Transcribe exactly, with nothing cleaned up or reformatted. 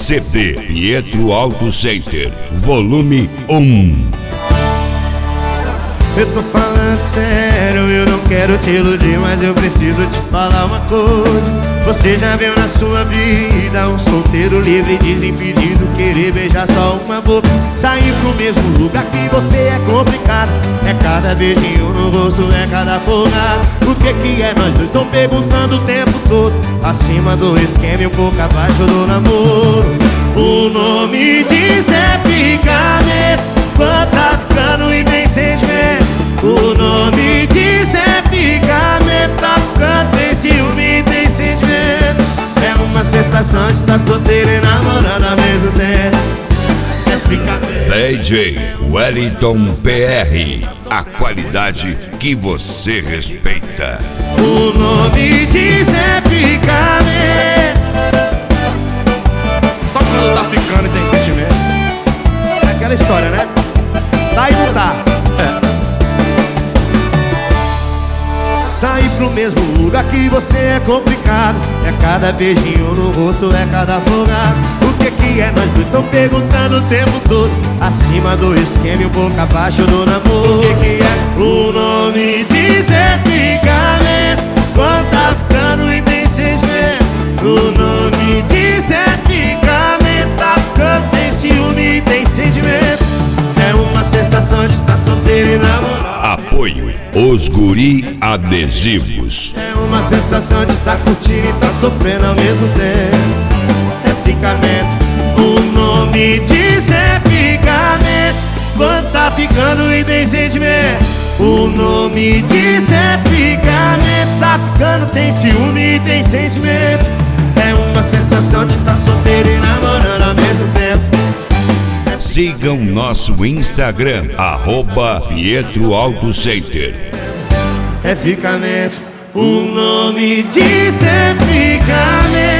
C D Pietro Auto Center, volume um. Eu tô falando sério, eu não quero te iludir, mas eu preciso te falar uma coisa. Você já viu na sua vida um solteiro livre, desimpedido, querer beijar só uma boca, sair pro mesmo lugar que você é complicado. É cada beijinho no rosto, é cada folgado. O que que é nós dois? Tô perguntando o tempo todo, acima do esquema e um pouco abaixo do namoro. O nome disso é ficar quando tá ficando e tem sentimento. O nome disso é ficar-me, tá ficando, tem ciúme e tem sentimento. É uma sensação de estar solteiro e namorando ao mesmo tempo. É ficar-me. D J Wellington P R, a qualidade que você respeita. O nome disso é ficar-me. Só quando tá ficando e tem sentimento. É aquela história, né? Tá e não tá. É. Sair pro mesmo lugar que você é complicado. É cada beijinho no rosto, é cada folgado. O que que é nós dois? Tão perguntando o tempo todo, acima do esquema e um pouco abaixo do namoro. O que que é? O nome disso é ficar-me quando tá ficando e tem sentimento. O nome disso é ficar-me, tá ficando, tem ciúme e tem sentimento. É uma sensação de estar solteiro e namorar. Apoio Os Guri Adesivos. É uma sensação de estar curtindo e estar sofrendo ao mesmo tempo. É ficamento. O nome disso é ficamento quando tá ficando e tem sentimento. O nome disso é ficamento. Tá ficando, tem ciúme e tem sentimento. É uma sensação de estar solteiro e namorando ao mesmo tempo. Sigam nosso Instagram, arroba Pietro Auto Center. É ficamento. O nome disso é ficamento.